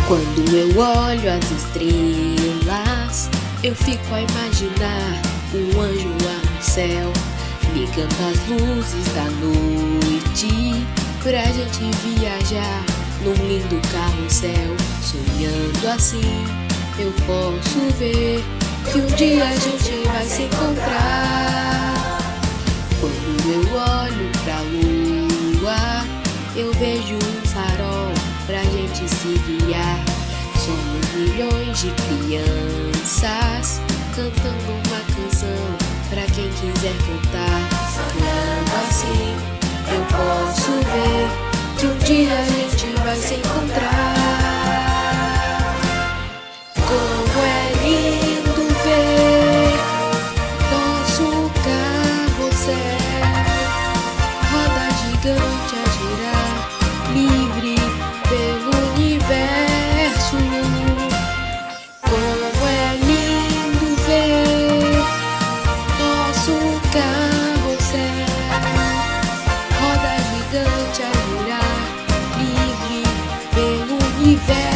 Quando eu olho as estrelas, eu fico a imaginar um anjo lá no céu, ligando as luzes da noite pra gente viajar num lindo carrossel. Sonhando assim, eu posso ver que um dia a gente vai se encontrar. Quando eu olho pra lua, eu vejo um farol pra gente se guiar. Somos milhões de crianças cantando uma canção pra quem quiser cantar. Sonhando assim, eu posso ver que um dia a gente vai se encontrar. Como é lindo ver nosso carrossel, roda gigante a girar, livre pelo universo. Como é lindo ver nosso carrossel, roda gigante a girar, livre pelo universo.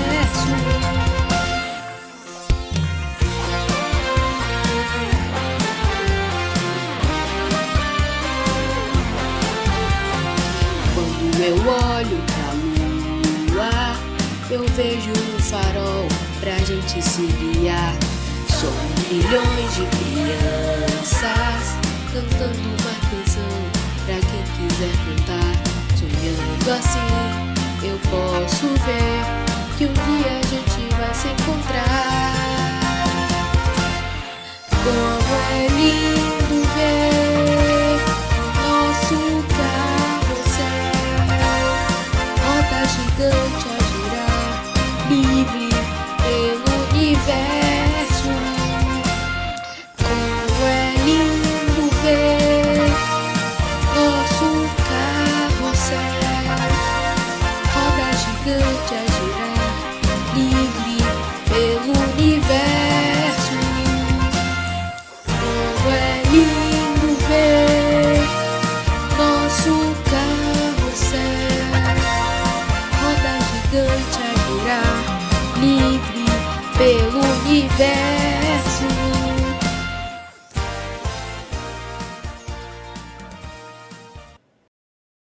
Quando eu olho pra lua, eu vejo um farol pra gente se guiar. Somos milhões de crianças cantando uma canção pra quem quiser cantar. Sonhando assim, eu posso ver que um dia a gente vai se encontrar. Como é lindo ver nosso carrossel, roda gigante a girar, livre pelo universo. Como é lindo ver nosso carrossel, roda gigante a girar, livre pelo universo. Como é lindo ver nosso carrossel, roda gigante a girar, livre pelo universo.